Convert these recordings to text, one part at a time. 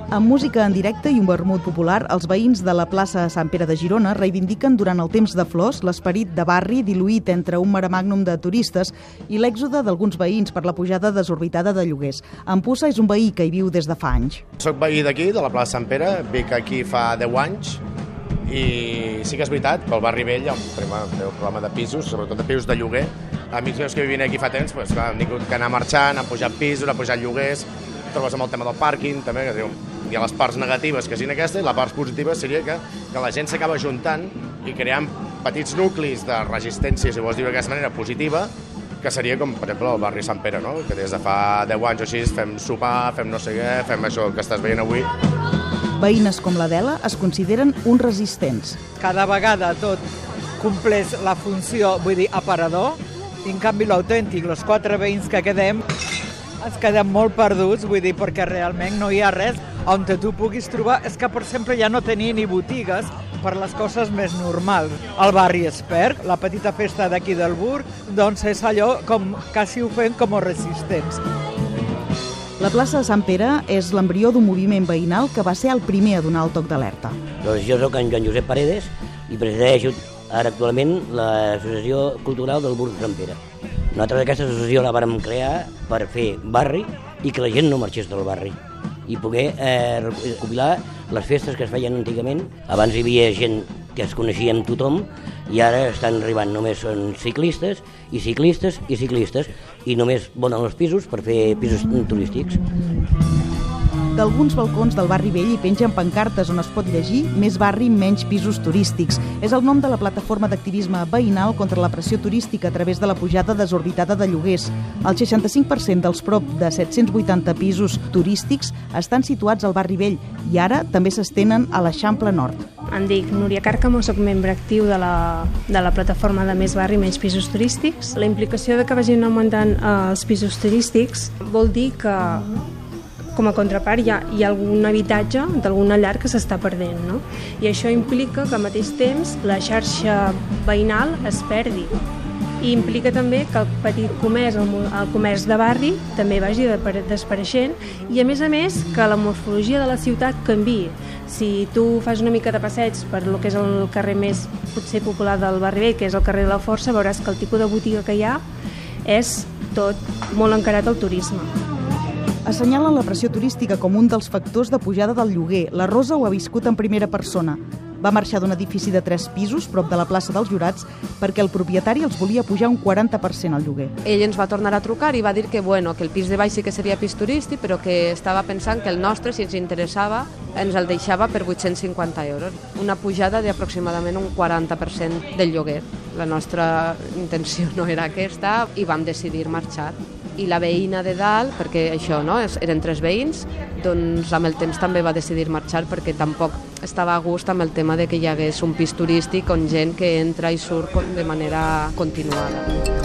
Amb música en directe i un vermut popular, els veïns de la plaça Sant Pere de Girona reivindiquen durant el temps de flors l'esperit de barri diluït entre un maramàgnum de turistes i l'èxode d'alguns veïns per la pujada desorbitada de lloguers. En Pussa és un veí que hi viu des de fa anys. Soc veí d'aquí, de la plaça Sant Pere, vic aquí fa 10 anys i sí que és veritat, pel barri vell hi ha un problema de pisos, sobretot de pisos de lloguer. Amics meus que vivien aquí fa temps, han tingut que anar marxant, han pujat pisos, han pujat lloguers, trobes amb el tema del pàrquing, també, que diu, hi ha les parts negatives que siguin aquesta i la part positiva seria que la gent s'acaba juntant i creant petits nuclis de resistència, si vols dir d'aquesta manera, positiva, que seria com, per exemple, el barri Sant Pere, no? Que des de fa 10 anys o així fem sopar, fem no sé què, fem això que estàs veient avui. Veïnes com l'Adela es consideren uns resistents. Cada vegada tot compleix la funció, vull dir, aparador, i en canvi l'autèntic, els 4 veïns que quedem, ens quedem molt perduts, vull dir, perquè realment no hi ha res on tu puguis trobar. És que, per exemple, ja no tenia ni botigues per les coses més normals. El barri Espert, la petita festa d'aquí del Burg, doncs és allò com quasi ho fem com a resistents. La plaça de Sant Pere és l'embrió d'un moviment veïnal que va ser el primer a donar el toc d'alerta. Doncs jo soc en Joan Josep Paredes i presideixo ara actualment l'Associació Cultural del Burg de Sant Pere. Nosaltres aquesta associació la vàrem crear per fer barri i que la gent no marxés del barri i poder recopilar les festes que es feien antigament. Abans hi havia gent que es coneixia amb tothom i ara estan arribant, només són ciclistes i ciclistes i ciclistes i només volen els pisos per fer pisos turístics. D'alguns balcons del barri vell hi pengen pancartes on es pot llegir «Més barri, menys pisos turístics». És el nom de la plataforma d'activisme veïnal contra la pressió turística a través de la pujada desorbitada de lloguers. El 65% dels prop de 780 pisos turístics estan situats al barri vell i ara també s'estenen a l'Eixample Nord. Em dic Núria Càrcamo, soc membre actiu de la plataforma de Més barri, menys pisos turístics. La implicació de que vagin augmentant els pisos turístics vol dir que com a contrapart hi ha algun habitatge d'alguna llar que s'està perdent, no? I això implica que al mateix temps la xarxa veïnal es perdi. I implica també que el petit comerç, el comerç de barri, també vagi desapareixent i, a més, que la morfologia de la ciutat canviï. Si tu fas una mica de passeig per lo que és el carrer més potser popular del barri vell, que és el carrer de la Força, veuràs que el tipus de botiga que hi ha és tot molt encarat al turisme. Assenyalen la pressió turística com un dels factors de pujada del lloguer. La Rosa ho ha viscut en primera persona. Va marxar d'un edifici de 3 pisos, prop de la plaça dels Jurats, perquè el propietari els volia pujar un 40% al lloguer. Ell ens va tornar a trucar i va dir que el pis de baix sí que seria pis turístic, però que estava pensant que el nostre, si ens interessava, ens el deixava per 850 euros. Una pujada d'aproximadament un 40% del lloguer. La nostra intenció no era aquesta i vam decidir marxar. I la veïna de dalt, perquè això, no? Eren 3 veïns, doncs amb el temps també va decidir marxar perquè tampoc estava a gust amb el tema de que hi hagués un pis turístic on gent que entra i surt de manera continuada.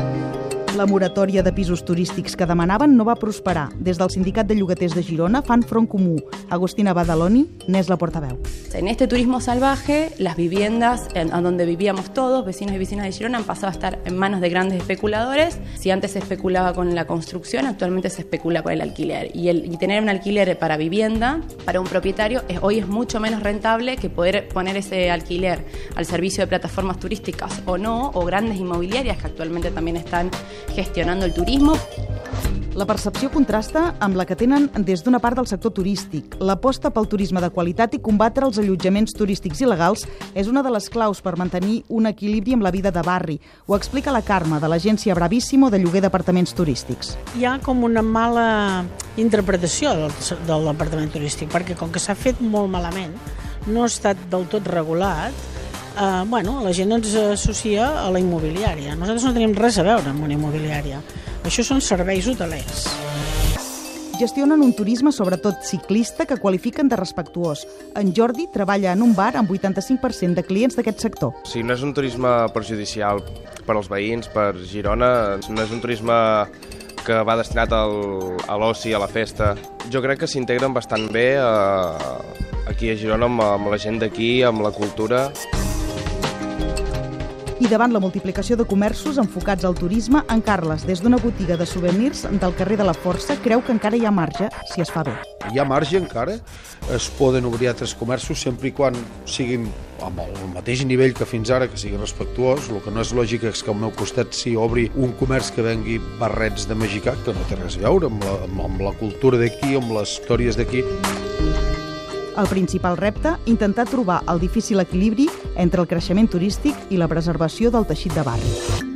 La moratòria de pisos turístics que demanaven no va prosperar. Des del Sindicat de Llogaters de Girona fan front comú. Agustina Badaloni n'és la portaveu. En este turismo salvaje, las viviendas en donde vivíamos todos, vecinos y vecinas de Girona, han pasado a estar en manos de grandes especuladores. Si antes se especulaba con la construcción, actualmente se especula con el alquiler. Y tener un alquiler para vivienda, para un propietario, hoy es mucho menos rentable que poder poner ese alquiler al servicio de plataformas turísticas o no, o grandes inmobiliarias que actualmente también están gestionando el turismo. La percepció contrasta amb la que tenen des d'una part del sector turístic. L'aposta pel turisme de qualitat i combatre els allotjaments turístics il·legals és una de les claus per mantenir un equilibri amb la vida de barri. Ho explica la Carme, de l'agència Bravissimo de lloguer d'apartaments turístics. Hi ha com una mala interpretació del departament turístic, perquè com que s'ha fet molt malament, no ha estat del tot regulat, la gent ens associa a la immobiliària. Nosaltres no tenim res a veure amb una immobiliària. Això són serveis hotelers. Gestionen un turisme, sobretot ciclista, que qualifiquen de respectuós. En Jordi treballa en un bar amb 85% de clients d'aquest sector. Si no és un turisme perjudicial per als veïns, per Girona, no és un turisme que va destinat a l'oci, a la festa. Jo crec que s'integren bastant bé aquí a Girona amb la gent d'aquí, amb la cultura. I davant la multiplicació de comerços enfocats al turisme, en Carles, des d'una botiga de souvenirs del carrer de la Força, creu que encara hi ha marge si es fa bé. Hi ha marge encara, es poden obrir altres comerços sempre i quan siguin amb el mateix nivell que fins ara, que sigui respectuós. El que no és lògic és que al meu costat s'hi obri un comerç que vengui barrets de Magicà, que no té res a veure amb la cultura d'aquí, amb les històries d'aquí. El principal repte, intentar trobar el difícil equilibri entre el creixement turístic i la preservació del teixit de barri.